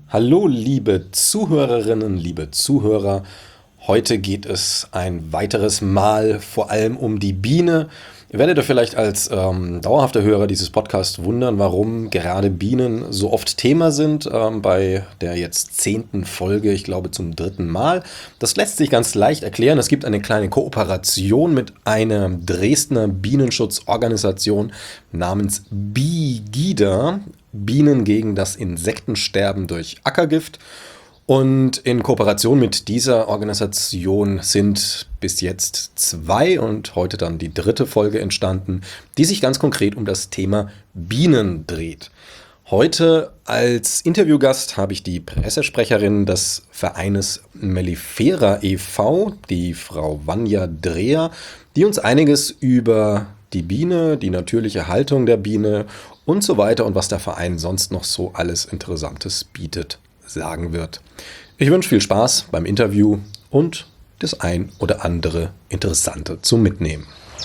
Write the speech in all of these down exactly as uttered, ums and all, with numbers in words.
Hallo, liebe Zuhörerinnen, liebe Zuhörer. Heute geht es ein weiteres Mal vor allem um die Biene. Ihr werdet euch vielleicht als ähm, dauerhafter Hörer dieses Podcasts wundern, warum gerade Bienen so oft Thema sind ähm, bei der jetzt zehnten Folge, ich glaube zum dritten Mal. Das lässt sich ganz leicht erklären. Es gibt eine kleine Kooperation mit einer Dresdner Bienenschutzorganisation namens BiGIDA, Bienen gegen das Insektensterben durch Ackergift. Und in Kooperation mit dieser Organisation sind bis jetzt zwei und heute dann die dritte Folge entstanden, die sich ganz konkret um das Thema Bienen dreht. Heute als Interviewgast habe ich die Pressesprecherin des Vereines Mellifera e V, die Frau Vanja Dreher, die uns einiges über die Biene, die natürliche Haltung der Biene und so weiter und was der Verein sonst noch so alles Interessantes bietet, sagen wird. Ich wünsche viel Spaß beim Interview und das ein oder andere Interessante zum Mitnehmen.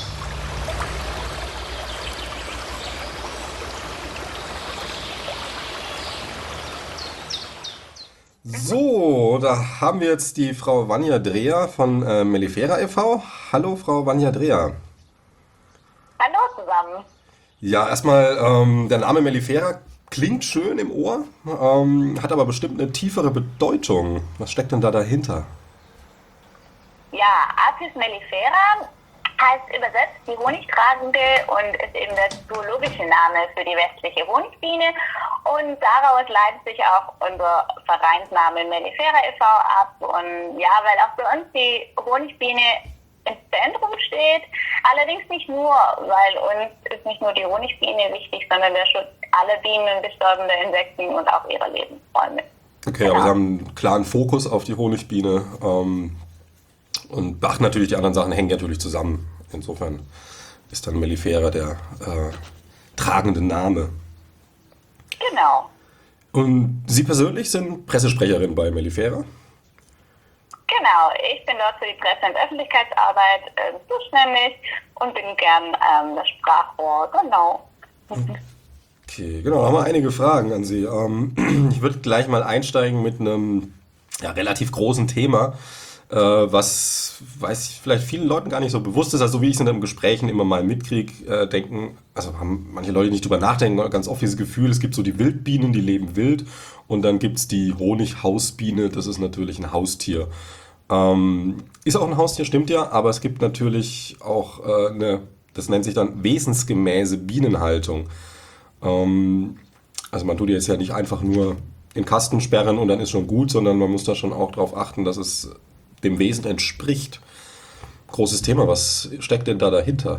So, da haben wir jetzt die Frau Vanja Dreher von äh, Mellifera e V. Hallo, Frau Vanja Dreher. Hallo zusammen. Ja, erstmal ähm, der Name Mellifera klingt schön im Ohr, ähm, hat aber bestimmt eine tiefere Bedeutung. Was steckt denn da dahinter? Ja, Apis mellifera heißt übersetzt die Honigtragende und ist eben der zoologische Name für die westliche Honigbiene. Und daraus leitet sich auch unser Vereinsname Mellifera e V ab. Und ja, weil auch bei uns die Honigbiene im Zentrum steht. Allerdings nicht nur, weil uns ist nicht nur die Honigbiene wichtig, sondern der Schutz aller Bienen, bestäubender Insekten und auch ihrer Lebensräume. Okay, genau. Aber Sie haben einen klaren Fokus auf die Honigbiene ähm, und beachten natürlich, die anderen Sachen hängen natürlich zusammen. Insofern ist dann Mellifera der äh, tragende Name. Genau. Und Sie persönlich sind Pressesprecherin bei Mellifera? Genau, ich bin dort für die Presse- und Öffentlichkeitsarbeit äh, zuständig und bin gern ähm, das Sprachrohr, genau. Okay, genau, da haben wir einige Fragen an Sie. Ähm, ich würde gleich mal einsteigen mit einem ja, relativ großen Thema, äh, was, weiß ich, vielleicht vielen Leuten gar nicht so bewusst ist, also wie ich es in den Gesprächen immer mal mitkriege, äh, denken, also haben manche Leute nicht drüber nachdenken, ganz oft dieses Gefühl, es gibt so die Wildbienen, die leben wild und dann gibt es die Honighausbiene, das ist natürlich ein Haustier. Ähm, ist auch ein Haustier, stimmt ja, aber es gibt natürlich auch äh, eine, das nennt sich dann wesensgemäße Bienenhaltung. Ähm, also man tut jetzt ja nicht einfach nur den Kasten sperren und dann ist schon gut, sondern man muss da schon auch darauf achten, dass es dem Wesen entspricht. Großes Thema, was steckt denn da dahinter?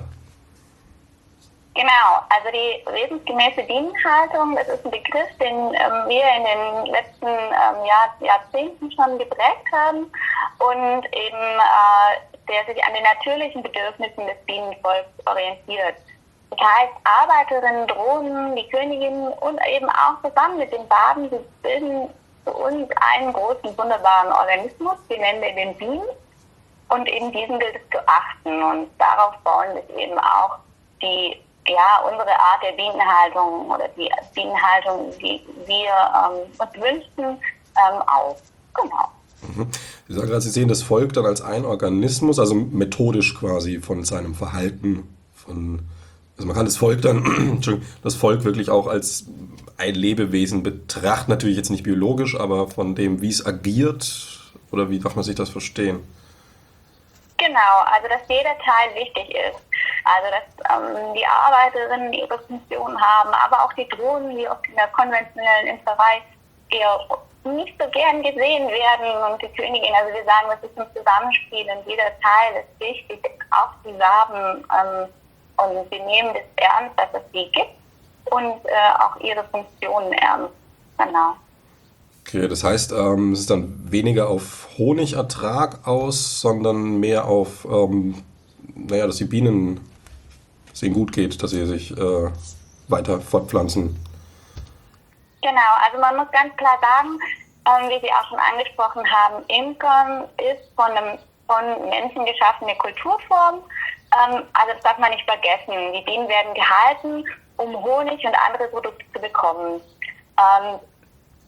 Genau, also die wesensgemäße Bienenhaltung, das ist ein Begriff, den ähm, wir in den letzten ähm, Jahr, Jahrzehnten schon geprägt haben und eben äh, der sich an den natürlichen Bedürfnissen des Bienenvolks orientiert. Das heißt, Arbeiterinnen, Drohnen, die Königinnen und eben auch zusammen mit den Waben, sie bilden für uns einen großen, wunderbaren Organismus, den nennen wir den Bienen. Und eben diesen gilt es zu achten und darauf bauen sich eben auch die ja, unsere Art der Bienenhaltung oder die Bienenhaltung, die wir ähm, uns wünschen, ähm, auf. Genau. Mhm. Sie sagen gerade, Sie sehen das Volk dann als ein Organismus, also methodisch quasi von seinem Verhalten, von, also man kann das Volk dann, das Volk wirklich auch als ein Lebewesen betrachten, natürlich jetzt nicht biologisch, aber von dem, wie es agiert, oder wie darf man sich das verstehen? Genau, also dass jeder Teil wichtig ist. Also dass ähm, die Arbeiterinnen ihre Funktion haben, aber auch die Drohnen, die oft in der konventionellen Imkerei eher nicht so gern gesehen werden und die Königin, also wir sagen, das ist ein Zusammenspiel und jeder Teil ist wichtig, auch die Waben ähm, und wir nehmen das ernst, dass es die gibt und äh, auch ihre Funktionen ernst. Genau. Okay, das heißt, ähm, es ist dann weniger auf Honigertrag aus, sondern mehr auf, ähm, naja, dass die Bienen, dass es ihnen gut geht, dass sie sich äh, weiter fortpflanzen. Genau, also man muss ganz klar sagen, ähm, wie Sie auch schon angesprochen haben, Imkern ist von einem von Menschen geschaffene Kulturform. Ähm, also das darf man nicht vergessen. Die Bienen werden gehalten, um Honig und andere Produkte zu bekommen. Ähm,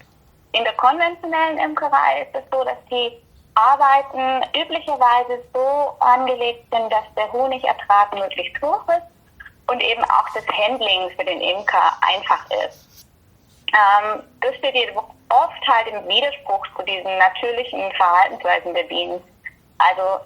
in der konventionellen Imkerei ist es so, dass die Arbeiten üblicherweise so angelegt sind, dass der Honigertrag möglichst hoch ist und eben auch das Handling für den Imker einfach ist. Ähm, das steht jedoch oft halt im Widerspruch zu diesen natürlichen Verhaltensweisen der Bienen. Also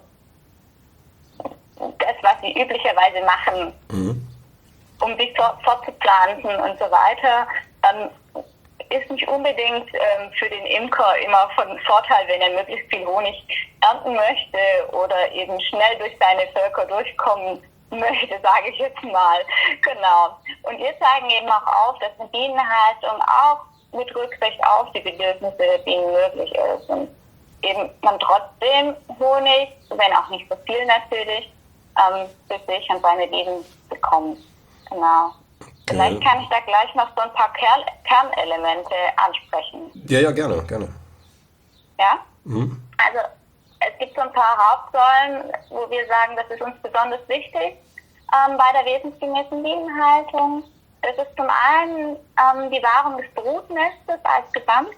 das, was sie üblicherweise machen, mhm. um sich fortzupflanzen und so weiter, ähm, ist nicht unbedingt ähm, für den Imker immer von Vorteil, wenn er möglichst viel Honig ernten möchte oder eben schnell durch seine Völker durchkommen möchte, sage ich jetzt mal. Genau. Und wir zeigen eben auch auf, dass eine Bienenhaltung auch mit Rücksicht auf die Bedürfnisse der Bienen möglich ist. Und eben man trotzdem Honig, wenn auch nicht so viel natürlich, ähm, für sich und seine Bienen bekommt. Genau. Vielleicht kann ich da gleich noch so ein paar Kern- Kernelemente ansprechen. Ja, ja, gerne, gerne. Ja? Mhm. Also es gibt so ein paar Hauptsäulen, wo wir sagen, das ist uns besonders wichtig ähm, bei der wesensgemäßen Bienenhaltung. Das ist zum einen ähm, die Wahrung des Brutnestes als Gesamtes,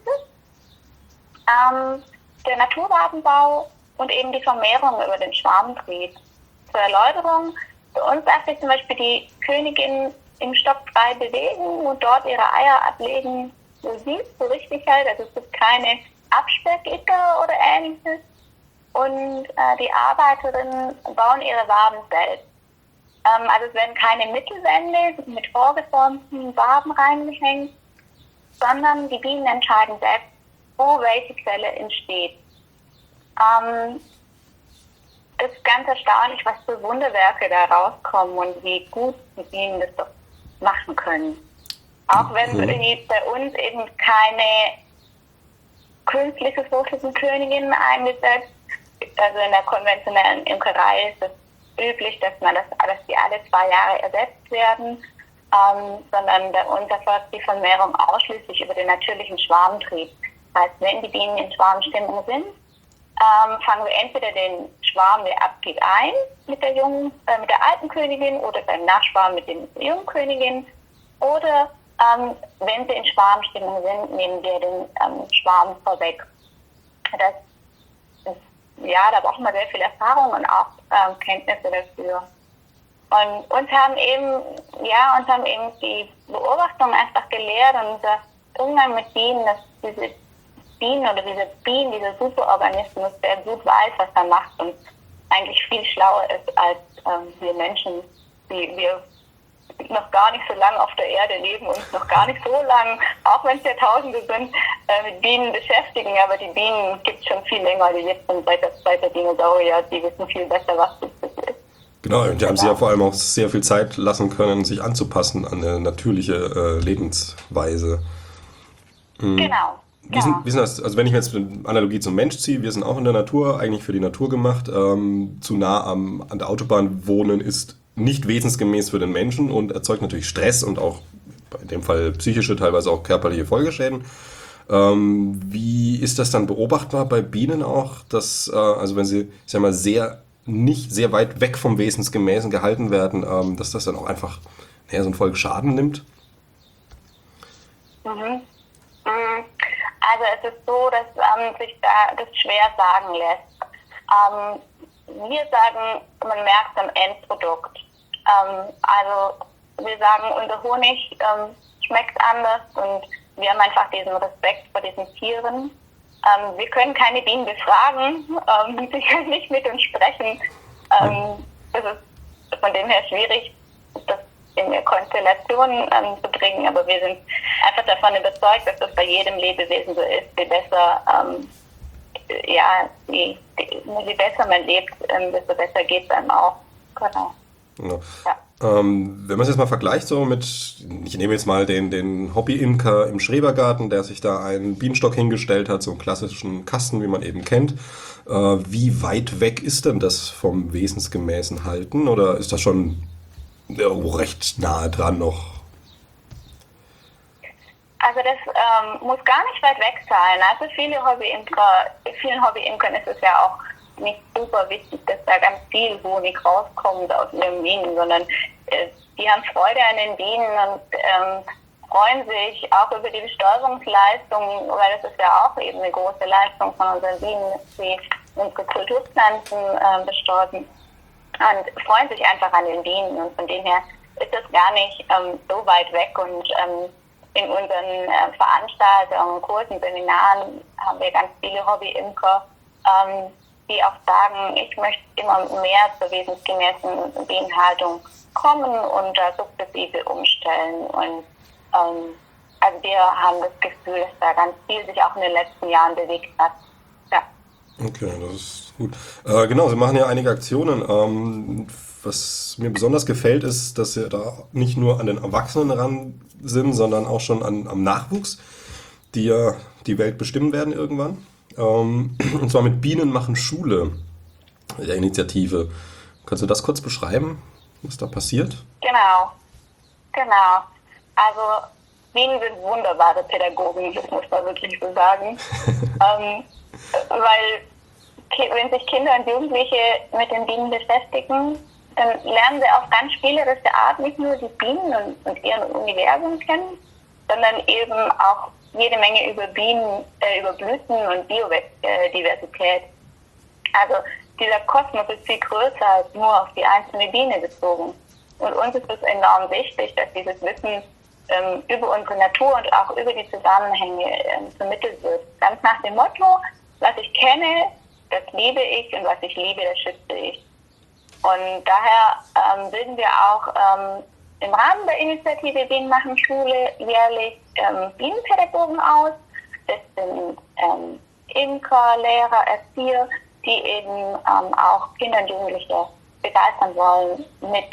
ähm, der Naturgartenbau und eben die Vermehrung über den Schwarmtrieb. Zur Erläuterung, für uns darf sich zum Beispiel die Königin im Stock frei bewegen und dort ihre Eier ablegen, so sie es so richtig hält. Also es gibt keine Absperrgitter oder ähnliches. Und äh, die Arbeiterinnen bauen ihre Waben selbst. Ähm, also es werden keine Mittelwände mit vorgeformten Waben reingehängt, sondern die Bienen entscheiden selbst, wo welche Zelle entsteht. Ähm, das ist ganz erstaunlich, was für Wunderwerke da rauskommen und wie gut die Bienen das doch machen können. Auch wenn mhm. bei uns eben keine künstliche Fruchtfliegenkönigin eingesetzt, also in der konventionellen Imkerei ist es üblich, dass man das, dass die alle zwei Jahre ersetzt werden, ähm, sondern bei uns erfolgt die Vermehrung ausschließlich über den natürlichen Schwarmtrieb. Das heißt, wenn die Bienen in Schwarmstimmung sind, ähm, fangen wir entweder den Schwarm, der abgeht, ein mit der jungen, äh, mit der alten Königin oder beim Nachschwarm mit den jungen Königin. Oder ähm, wenn sie in Schwarmstimmung sind, nehmen wir den ähm, Schwarm vorweg. Das ist, ja, da braucht man sehr viel Erfahrung und auch ähm, Kenntnisse dafür. Und uns haben eben, ja, uns haben eben die Beobachtungen einfach gelehrt und der Umgang mit Bienen, dass diese Bienen oder diese Bienen, dieser Superorganismus, der gut weiß, was er macht und eigentlich viel schlauer ist als ähm, wir Menschen, die wir noch gar nicht so lange auf der Erde leben und noch gar nicht so lange, auch wenn es Jahrtausende sind, äh, mit Bienen beschäftigen. Aber die Bienen gibt es schon viel länger, die jetzt sind seit der, seit der Dinosaurier, die wissen viel besser, was das ist. Genau, und die haben sich ja vor allem auch sehr viel Zeit lassen können, sich anzupassen an eine natürliche äh, Lebensweise. Mhm. Genau. Wie sind, wie sind das, also wenn ich mir jetzt eine Analogie zum Mensch ziehe, wir sind auch in der Natur, eigentlich für die Natur gemacht. Ähm, zu nah am, an der Autobahn wohnen ist nicht wesensgemäß für den Menschen und erzeugt natürlich Stress und auch in dem Fall psychische, teilweise auch körperliche Folgeschäden. Ähm, wie ist das dann beobachtbar bei Bienen auch, dass, äh, also wenn sie, ich sag mal, sehr nicht sehr weit weg vom Wesensgemäßen gehalten werden, ähm, dass das dann auch einfach naja, so einen Folgeschaden nimmt? Mhm. Also es ist so, dass ähm, sich da das schwer sagen lässt. Ähm, wir sagen, man merkt es am Endprodukt. Ähm, also wir sagen, unser Honig ähm, schmeckt anders und wir haben einfach diesen Respekt vor diesen Tieren. Ähm, wir können keine Bienen befragen, ähm, sie können nicht mit uns sprechen. Ähm, das ist von dem her schwierig, das in der Konstellation ähm, zu bringen, aber wir sind einfach davon überzeugt, dass das bei jedem Lebewesen so ist. Je besser, ähm, ja, je, je besser man lebt, ähm, desto besser geht es einem auch. Genau. Genau. Ja. Ähm, wenn man es jetzt mal vergleicht so mit, ich nehme jetzt mal den, den Hobby-Imker im Schrebergarten, der sich da einen Bienenstock hingestellt hat, so einen klassischen Kasten, wie man eben kennt. Äh, wie weit weg ist denn das vom wesensgemäßen Halten oder ist das schon ja, recht nahe dran noch? Also das ähm, muss gar nicht weit weg sein. Also viele Hobbyimker, vielen Hobbyimkern ist es ja auch nicht super wichtig, dass da ganz viel Honig rauskommt aus ihren Bienen, sondern äh, die haben Freude an den Bienen und ähm, freuen sich auch über die Bestäubungsleistung, weil das ist ja auch eben eine große Leistung von unseren Bienen, dass sie unsere Kulturpflanzen äh, bestäuben und freuen sich einfach an den Bienen. Und von dem her ist das gar nicht ähm, so weit weg. Und ähm, in unseren äh, Veranstaltungen, Kursen, Seminaren haben wir ganz viele Hobby-Imker, ähm, die auch sagen, ich möchte immer mehr zur wesensgemäßen Bienenhaltung kommen und da sukzessive umstellen. Und ähm, also wir haben das Gefühl, dass da ganz viel sich auch in den letzten Jahren bewegt hat. Ja. Okay, das ist gut. Äh, genau, Sie machen ja einige Aktionen. Ähm, was mir besonders gefällt, ist, dass Sie da nicht nur an den Erwachsenen ran sind, sondern auch schon an, am Nachwuchs, die ja die Welt bestimmen werden irgendwann. Ähm, und zwar mit Bienen machen Schule, der Initiative. Kannst du das kurz beschreiben, was da passiert? Genau, genau. Also Bienen sind wunderbare Pädagogen, das muss man wirklich so sagen. ähm, weil wenn sich Kinder und Jugendliche mit den Bienen beschäftigen, dann lernen sie auf ganz spielerische Art nicht nur die Bienen und, und ihren Universum kennen, sondern eben auch jede Menge über Bienen, äh, über Blüten und Biodiversität. Also dieser Kosmos ist viel größer als nur auf die einzelne Biene bezogen. Und uns ist es enorm wichtig, dass dieses Wissen ähm, über unsere Natur und auch über die Zusammenhänge ähm, vermittelt wird. Ganz nach dem Motto, was ich kenne, das liebe ich und was ich liebe, das schütze ich. Und daher ähm, bilden wir auch ähm, im Rahmen der Initiative Bienen machen Schule jährlich ähm, Bienenpädagogen aus. Das sind ähm, Imker, Lehrer, Erzieher, die eben ähm, auch Kinder und Jugendliche begeistern wollen mit,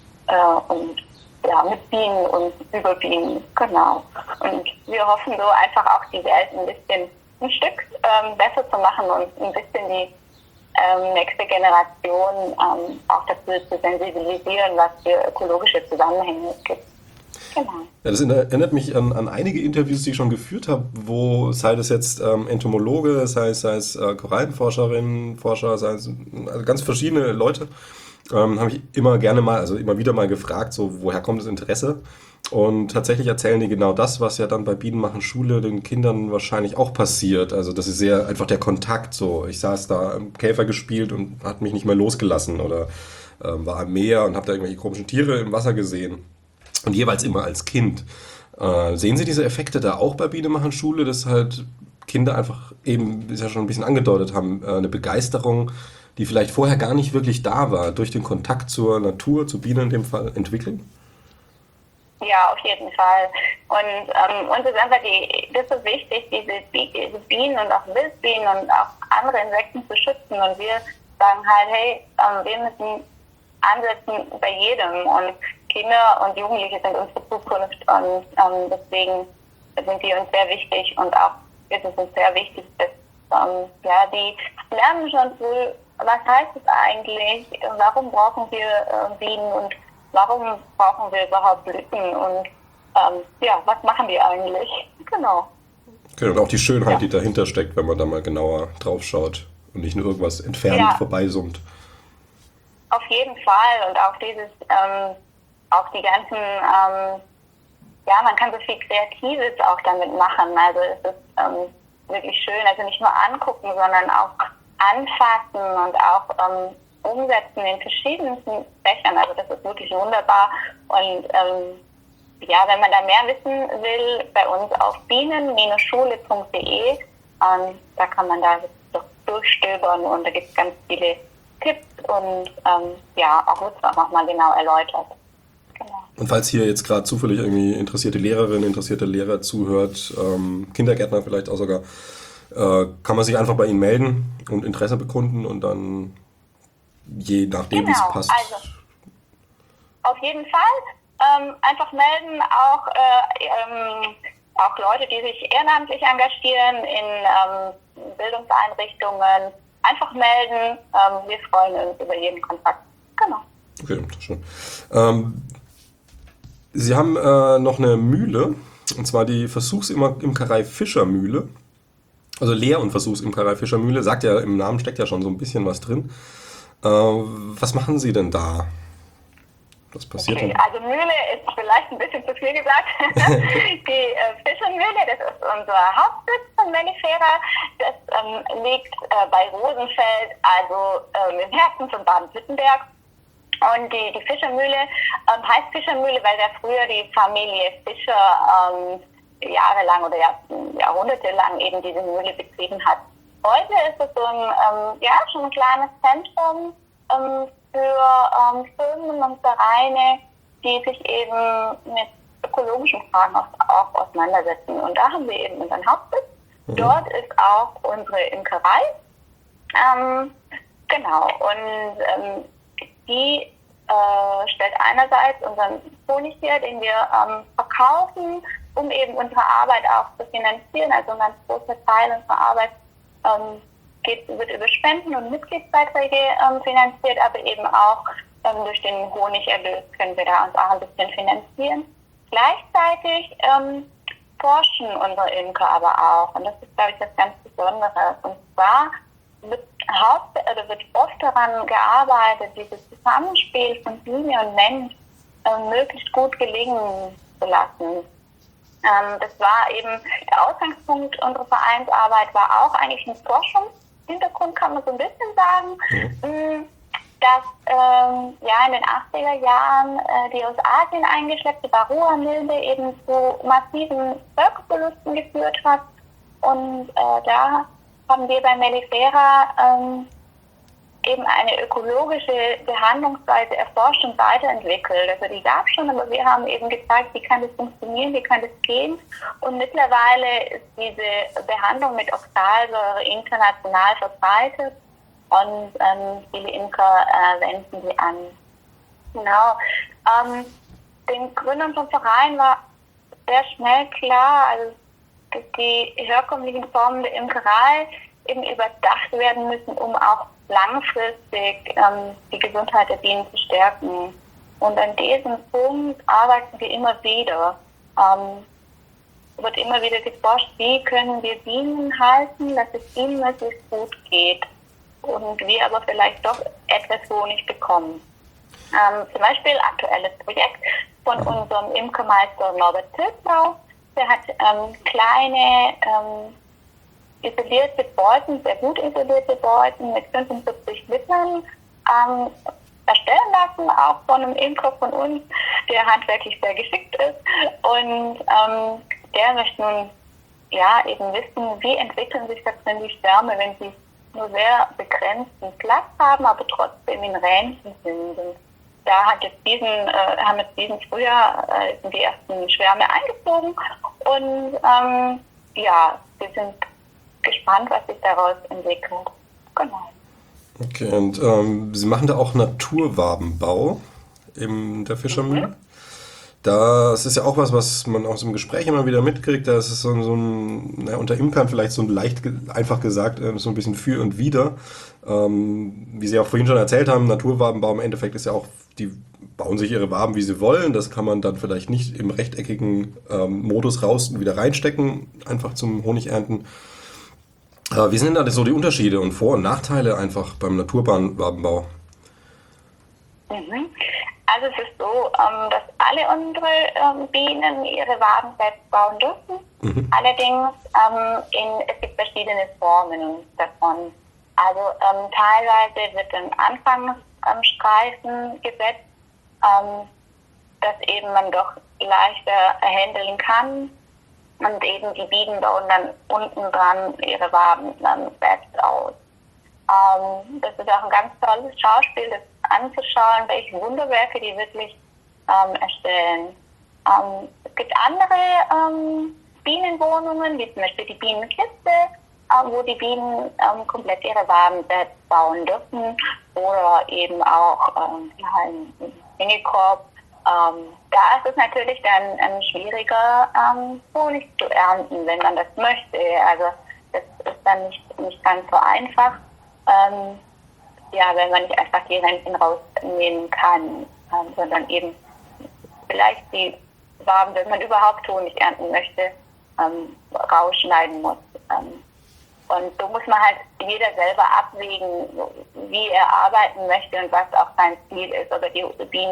äh, und, ja, mit Bienen und über Bienen. Genau. Und wir hoffen so einfach auch die Welt ein bisschen ein Stück ähm, besser zu machen und ein bisschen die ähm, nächste Generation ähm, auch dafür zu sensibilisieren, was für ökologische Zusammenhänge es gibt. Genau. Ja, das erinnert mich an, an einige Interviews, die ich schon geführt habe, wo, sei das jetzt ähm, Entomologe, sei es, sei es äh, Korallenforscherinnen, Forscher, sei es also ganz verschiedene Leute, ähm, habe ich immer gerne mal, also immer wieder mal gefragt, so woher kommt das Interesse? Und tatsächlich erzählen die genau das, was ja dann bei Bienen machen Schule den Kindern wahrscheinlich auch passiert. Also das ist sehr einfach der Kontakt so. Ich saß da im Käfer gespielt und hat mich nicht mehr losgelassen oder ähm, war am Meer und habe da irgendwelche komischen Tiere im Wasser gesehen. Und jeweils immer als Kind. Äh, sehen Sie diese Effekte da auch bei Bienen machen Schule, dass halt Kinder einfach eben, wie Sie ja schon ein bisschen angedeutet haben, äh, eine Begeisterung, die vielleicht vorher gar nicht wirklich da war, durch den Kontakt zur Natur, zu Bienen in dem Fall entwickeln? Ja, auf jeden Fall. Und ähm, uns ist einfach die, das ist wichtig, diese, diese Bienen und auch Wildbienen und auch andere Insekten zu schützen. Und wir sagen halt, hey, ähm, wir müssen ansetzen bei jedem. Und Kinder und Jugendliche sind unsere Zukunft. Und ähm, deswegen sind die uns sehr wichtig. Und auch ist es uns sehr wichtig, dass ähm, ja, die lernen schon wohl, was heißt es eigentlich, warum brauchen wir äh, Bienen und warum brauchen wir überhaupt Blüten und ähm, ja, was machen die eigentlich? Genau. Okay, und auch die Schönheit, ja. die dahinter steckt, wenn man da mal genauer drauf schaut und nicht nur irgendwas entfernt ja. vorbeisummt. Auf jeden Fall und auch dieses, ähm, auch die ganzen, ähm, ja, man kann so viel Kreatives auch damit machen. Also es ist ähm, wirklich schön, also nicht nur angucken, sondern auch anfassen und auch ähm, umsetzen in verschiedensten Fächern. Also das ist wirklich wunderbar. Und ähm, ja, wenn man da mehr wissen will, bei uns auf bienen Schule punkt de, ähm, da kann man da doch durchstöbern und da gibt es ganz viele Tipps und ähm, ja, auch wird es auch nochmal genau erläutert. Genau. Und falls hier jetzt gerade zufällig irgendwie interessierte Lehrerin, interessierte Lehrer zuhört, ähm, Kindergärtner vielleicht auch sogar, äh, kann man sich einfach bei Ihnen melden und Interesse bekunden und dann je nachdem, genau, wie es passt. Also, auf jeden Fall ähm, einfach melden, auch, äh, ähm, auch Leute, die sich ehrenamtlich engagieren in ähm, Bildungseinrichtungen, einfach melden. Ähm, wir freuen uns über jeden Kontakt. Genau. Okay, schön. Ähm, Sie haben äh, noch eine Mühle, und zwar die Versuchsimkerei Fischermühle. Also Lehr- und Versuchsimkerei Fischermühle. Sagt ja, im Namen steckt ja schon so ein bisschen was drin. Äh, was machen Sie denn da? Was passiert Okay, denn? also Mühle ist vielleicht ein bisschen zu viel gesagt. Die äh, Fischermühle, das ist unser Hauptsitz von Mellifera. Das ähm, liegt äh, bei Rosenfeld, also ähm, im Herzen von Baden-Württemberg. Und die, die Fischermühle ähm, heißt Fischermühle, weil da früher die Familie Fischer ähm, jahrelang oder Jahr, jahrhundertelang eben diese Mühle betrieben hat. Heute ist es so ein, ähm, ja, schon ein kleines Zentrum ähm, für ähm, Firmen und Vereine, die sich eben mit ökologischen Fragen auch, auch auseinandersetzen. Und da haben wir eben unseren Hauptsitz. Mhm. Dort ist auch unsere Imkerei. Ähm, genau, und ähm, die äh, stellt einerseits unseren Honig her, den wir ähm, verkaufen, um eben unsere Arbeit auch zu finanzieren. Also ein ganz großer Teil unserer Arbeit ähm, geht, wird über Spenden und Mitgliedsbeiträge ähm, finanziert, aber eben auch ähm, durch den Honigerlös können wir da uns auch ein bisschen finanzieren. Gleichzeitig ähm, forschen unsere Imker aber auch, und das ist, glaube ich, das ganz Besondere. Und zwar wird, Haupt, oder wird oft daran gearbeitet, dieses Zusammenspiel von Biene und Mensch äh, möglichst gut gelingen zu lassen. Ähm, das war eben der Ausgangspunkt unserer Vereinsarbeit, war auch eigentlich ein Forschungshintergrund, kann man so ein bisschen sagen, mhm. dass ähm, ja in den achtziger Jahren äh, die aus Asien eingeschleppte Varroa-Milbe eben zu massiven Völkerverlusten geführt hat. Und äh, da haben wir bei Mellifera ähm, eben eine ökologische Behandlungsweise erforscht und weiterentwickelt. Also die gab es schon, aber wir haben eben gezeigt, wie kann das funktionieren, wie kann das gehen. Und mittlerweile ist diese Behandlung mit Oxalsäure international verbreitet und ähm, viele Imker äh, wenden sie an. Genau. Ähm, den Gründern vom Verein war sehr schnell klar, also dass die herkömmlichen Formen der Imkerei eben überdacht werden müssen, um auch langfristig ähm, die Gesundheit der Bienen zu stärken. Und an diesem Punkt arbeiten wir immer wieder. Ähm, wird immer wieder geforscht, wie können wir Bienen halten, dass es ihnen möglichst gut geht und wir aber vielleicht doch etwas Honig bekommen. Ähm, zum Beispiel aktuelles Projekt von unserem Imkermeister Norbert Tilsau. Der hat ähm, kleine ähm, isolierte Beuten, sehr gut isolierte Beuten mit fünfundvierzig Litern ähm, erstellen lassen, auch von einem Imker von uns, der handwerklich sehr geschickt ist. Und ähm, der möchte nun ja eben wissen, wie entwickeln sich das denn die Schwärme, wenn sie nur sehr begrenzten Platz haben, aber trotzdem in Rähnchen sind. Und da hat jetzt diesen, äh, haben jetzt diesen Frühjahr äh, sind die ersten Schwärme eingeflogen und ähm, ja, wir sind gespannt, was sich daraus entwickelt. Genau. Okay, und ähm, Sie machen da auch Naturwabenbau in der Fischermühle? Mhm. Das ist ja auch was, was man aus dem Gespräch immer wieder mitkriegt. Da ist es so, so ein, na, unter Imkern vielleicht so ein leicht, einfach gesagt, äh, so ein bisschen für und wider. Ähm, wie Sie auch vorhin schon erzählt haben, Naturwabenbau im Endeffekt ist ja auch, die bauen sich ihre Waben, wie sie wollen. Das kann man dann vielleicht nicht im rechteckigen ähm, Modus raus und wieder reinstecken, einfach zum Honigernten. Äh, wie sind denn da so die Unterschiede und Vor- und Nachteile einfach beim Naturwabenbau? Mhm. Also es ist so, ähm, dass alle unsere ähm, Bienen ihre Waben selbst bauen dürfen. Mhm. Allerdings ähm, in, es gibt verschiedene Formen davon. Also ähm, teilweise wird ein Anfangsstreifen ähm, gesetzt, ähm, dass eben man doch leichter handeln kann. Und eben die Bienen bauen dann unten dran ihre Waben dann selbst aus. Ähm, das ist auch ein ganz tolles Schauspiel, das anzuschauen, welche Wunderwerke die wirklich ähm, erstellen. Ähm, es gibt andere ähm, Bienenwohnungen, wie zum Beispiel die Bienenkiste, äh, wo die Bienen ähm, komplett ihre Waben selbst bauen dürfen, oder eben auch ähm, einen Hängekorb. Ähm, da ist es natürlich dann ähm, schwieriger, ähm, Honig zu ernten, wenn man das möchte. Also das ist dann nicht, nicht ganz so einfach. Ähm, ja, wenn man nicht einfach die Renten rausnehmen kann, ähm, sondern eben vielleicht die Waben, wenn man überhaupt Honig ernten möchte, ähm, rausschneiden muss. Ähm, und so muss man halt jeder selber abwägen, wie er arbeiten möchte und was auch sein Ziel ist. Oder die Bienen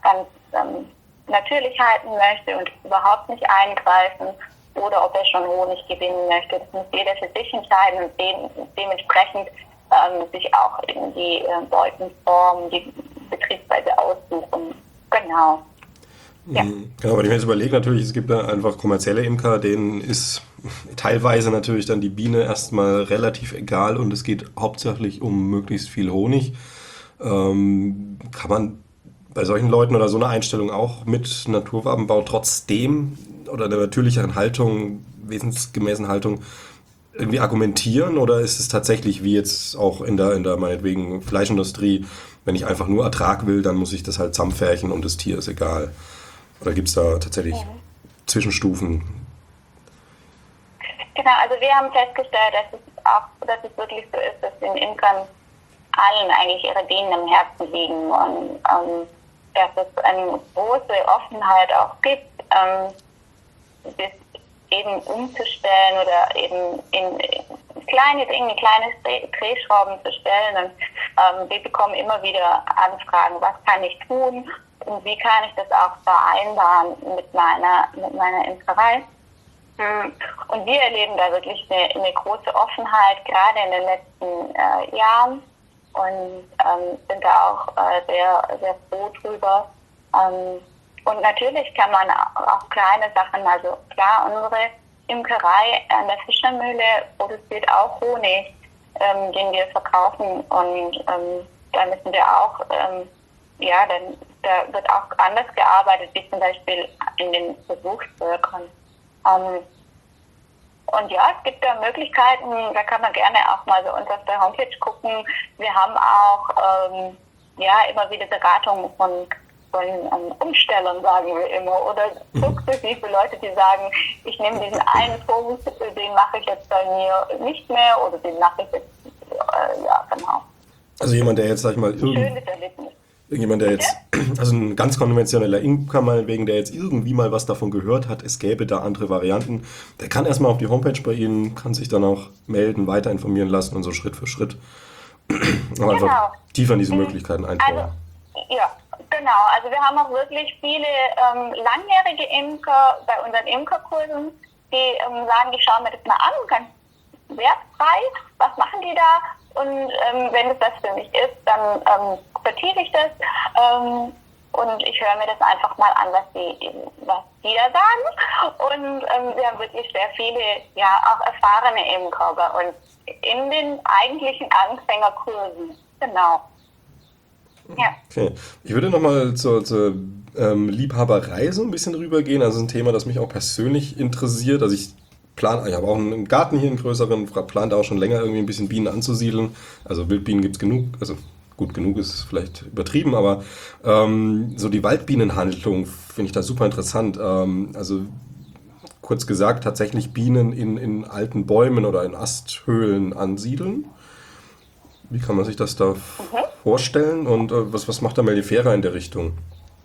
ganz ähm, natürlich halten möchte und überhaupt nicht eingreifen oder ob er schon Honig gewinnen möchte. Das muss jeder für sich entscheiden und dem, dementsprechend ähm, sich auch in die äh, Beutenform, die Betriebsweise aussuchen. Genau. Ja. Genau, wenn ich mir jetzt überlege, natürlich, es gibt da einfach kommerzielle Imker, denen ist teilweise natürlich dann die Biene erstmal relativ egal und es geht hauptsächlich um möglichst viel Honig. Ähm, kann man bei solchen Leuten oder so einer Einstellung auch mit Naturwabenbau trotzdem oder der natürlicheren Haltung, wesensgemäßen Haltung irgendwie argumentieren oder ist es tatsächlich wie jetzt auch in der, in der meinetwegen Fleischindustrie, wenn ich einfach nur Ertrag will, dann muss ich das halt zusammenfärchen und das Tier ist egal? Oder gibt es da tatsächlich mhm. Zwischenstufen? Genau, also wir haben festgestellt, dass es auch, dass es wirklich so ist, dass den Imkern allen eigentlich ihre Bienen im Herzen liegen und ähm, dass es eine große Offenheit auch gibt, ähm, das eben umzustellen oder eben in, in kleine Dinge, kleine Drehschrauben zu stellen. Und ähm, wir bekommen immer wieder Anfragen, was kann ich tun und wie kann ich das auch vereinbaren mit meiner, mit meiner Imkerei. Und wir erleben da wirklich eine, eine große Offenheit, gerade in den letzten äh, Jahren. Und ähm, sind da auch äh, sehr, sehr froh drüber. Ähm, und natürlich kann man auch kleine Sachen, also klar, unsere Imkerei an der Fischermühle produziert auch Honig, ähm, den wir verkaufen. Und ähm, da müssen wir auch, ähm, ja, dann, da wird auch anders gearbeitet, wie zum Beispiel in den Versuchsvölkern. Ähm, Und ja, es gibt da Möglichkeiten, da kann man gerne auch mal bei uns auf der Homepage gucken. Wir haben auch ähm, ja immer wieder Beratungen von, von ähm, Umstellern, sagen wir immer, oder sukzessive Leute, die sagen, ich nehme diesen einen Punkt, den mache ich jetzt bei mir nicht mehr oder den mache ich jetzt, äh, ja genau. Also jemand, der jetzt, sag ich mal, irgend- schönes Erlebnis. Jemand, der jetzt, also ein ganz konventioneller Imker meinetwegen, der jetzt irgendwie mal was davon gehört hat, es gäbe da andere Varianten, der kann erstmal auf die Homepage bei Ihnen, kann sich dann auch melden, weiter informieren lassen und so Schritt für Schritt Genau. einfach tiefer in diese Möglichkeiten eintauchen. Also, ja, genau. Also wir haben auch wirklich viele ähm, langjährige Imker bei unseren Imkerkursen, die ähm, sagen, ich schaue mir das mal an, ganz wertfrei, was machen die da? Und ähm, wenn es das für mich ist, dann ähm, vertiefe ich das ähm, und ich höre mir das einfach mal an, was die, was die da sagen. Und ähm, wir haben wirklich sehr viele, ja, auch erfahrene Imker bei uns in den eigentlichen Anfängerkursen. Genau. Ja. Okay. Ich würde nochmal zur, zur ähm, Liebhaberei so ein bisschen rübergehen. Also ein Thema, das mich auch persönlich interessiert. Also ich plan, ich habe auch einen Garten hier, einen größeren, plante auch schon länger irgendwie ein bisschen Bienen anzusiedeln. Also Wildbienen gibt es genug, also gut, genug ist vielleicht übertrieben, aber ähm, so die Waldbienenhaltung finde ich da super interessant. Ähm, also kurz gesagt, tatsächlich Bienen in, in alten Bäumen oder in Asthöhlen ansiedeln. Wie kann man sich das da mhm. vorstellen und äh, was, was macht da Mellifera in der Richtung?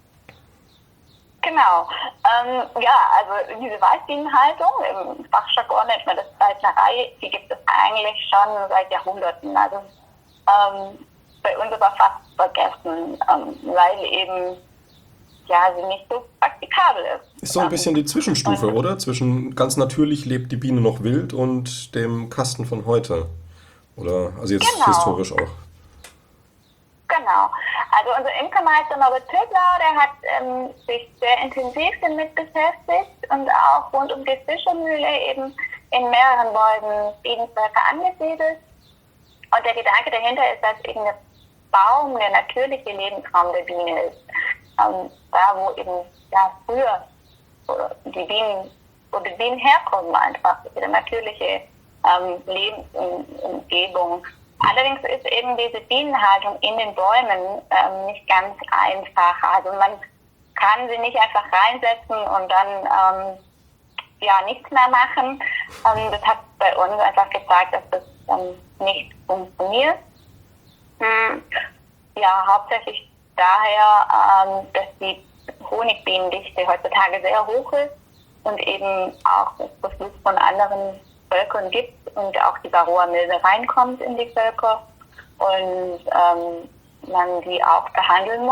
Genau. Ähm, ja, also diese Waldbienenhaltung, im Fachjargon nennt man das Waldlerei, die gibt es eigentlich schon seit Jahrhunderten. Also ähm, bei uns aber fast vergessen, ähm, weil eben ja sie nicht so praktikabel ist. Ist so ein bisschen die Zwischenstufe, und, oder? Zwischen ganz natürlich lebt die Biene noch wild und dem Kasten von heute. Oder, also jetzt genau. historisch auch. Genau. Also unser Imkermeister Norbert Töbler, der hat ähm, sich sehr intensiv damit beschäftigt und auch rund um die Fischermühle eben in mehreren Bäumen Bienenvölker angesiedelt. Und der Gedanke dahinter ist, dass eben der Baum der natürliche Lebensraum der Biene ist. Ähm, da, wo eben ja, früher die Bienen, wo die Bienen herkommen, einfach ihre natürliche ähm, Lebensumgebung. Allerdings ist eben diese Bienenhaltung in den Bäumen ähm, nicht ganz einfach. Also man kann sie nicht einfach reinsetzen und dann ähm, ja nichts mehr machen. Ähm, das hat bei uns einfach gezeigt, dass das ähm, nicht funktioniert. Hm. Ja, hauptsächlich daher, ähm, dass die Honigbienendichte heutzutage sehr hoch ist und eben auch das Beflug von anderen Völkern gibt und auch die Varroa-Milbe reinkommt in die Völker und ähm, man die auch behandeln muss.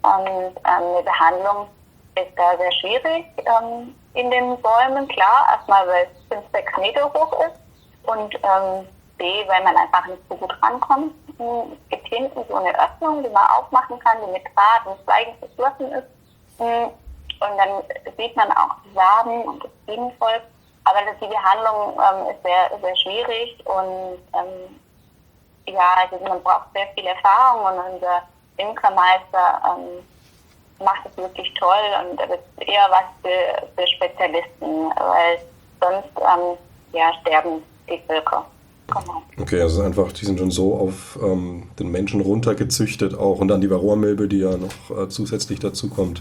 und ähm, eine Behandlung ist da sehr schwierig ähm, in den Bäumen. Klar, erstmal, weil es fünf, sechs Meter hoch ist und ähm, B, weil man einfach nicht so gut rankommt. Es gibt hinten so eine Öffnung, die man aufmachen kann, die mit Draht und Zweigen verschlossen ist. Und dann sieht man auch die Samen und das Bienenvolk. Aber das, die Behandlung ähm, ist sehr, sehr schwierig und ähm, ja, also man braucht sehr viel Erfahrung und unser Imkermeister ähm, macht es wirklich toll und das ist eher was für, für Spezialisten, weil sonst ähm, ja, sterben die Völker. Genau. Okay, also einfach, die sind schon so auf ähm, den Menschen runtergezüchtet auch und dann die Varroamilbe, die ja noch äh, zusätzlich dazu kommt.